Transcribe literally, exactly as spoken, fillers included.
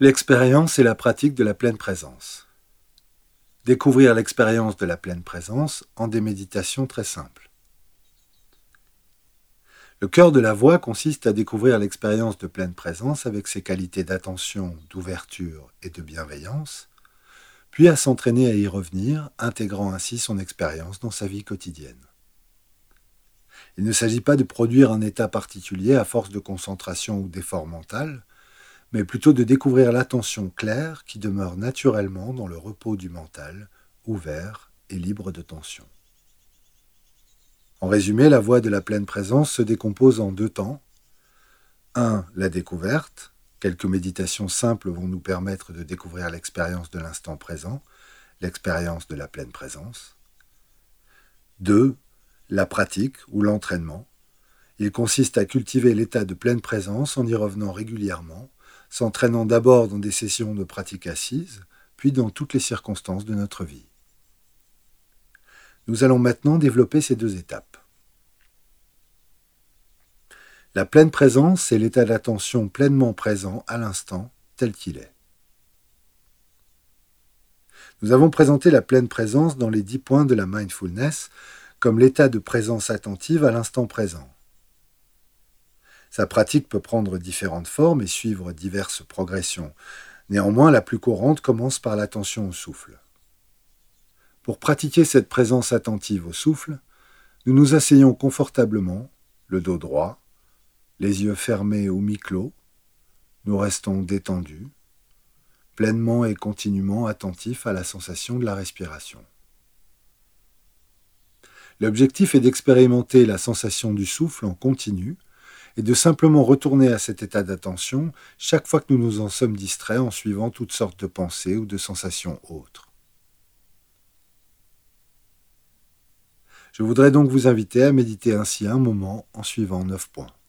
L'expérience et la pratique de la pleine présence. Découvrir l'expérience de la pleine présence en des méditations très simples. Le cœur de la voie consiste à découvrir l'expérience de pleine présence avec ses qualités d'attention, d'ouverture et de bienveillance, puis à s'entraîner à y revenir, intégrant ainsi son expérience dans sa vie quotidienne. Il ne s'agit pas de produire un état particulier à force de concentration ou d'effort mental, mais plutôt de découvrir l'attention claire qui demeure naturellement dans le repos du mental, ouvert et libre de tension. En résumé, la voie de la pleine présence se décompose en deux temps. un. La découverte. Quelques méditations simples vont nous permettre de découvrir l'expérience de l'instant présent, l'expérience de la pleine présence. deux. La pratique ou l'entraînement. Il consiste à cultiver l'état de pleine présence en y revenant régulièrement, s'entraînant d'abord dans des sessions de pratique assise, puis dans toutes les circonstances de notre vie. Nous allons maintenant développer ces deux étapes. La pleine présence, c'est l'état d'attention pleinement présent à l'instant tel qu'il est. Nous avons présenté la pleine présence dans les dix points de la mindfulness comme l'état de présence attentive à l'instant présent. Sa pratique peut prendre différentes formes et suivre diverses progressions. Néanmoins, la plus courante commence par l'attention au souffle. Pour pratiquer cette présence attentive au souffle, nous nous asseyons confortablement, le dos droit, les yeux fermés ou mi-clos, nous restons détendus, pleinement et continuellement attentifs à la sensation de la respiration. L'objectif est d'expérimenter la sensation du souffle en continu et de simplement retourner à cet état d'attention chaque fois que nous nous en sommes distraits en suivant toutes sortes de pensées ou de sensations autres. Je voudrais donc vous inviter à méditer ainsi un moment en suivant neuf points.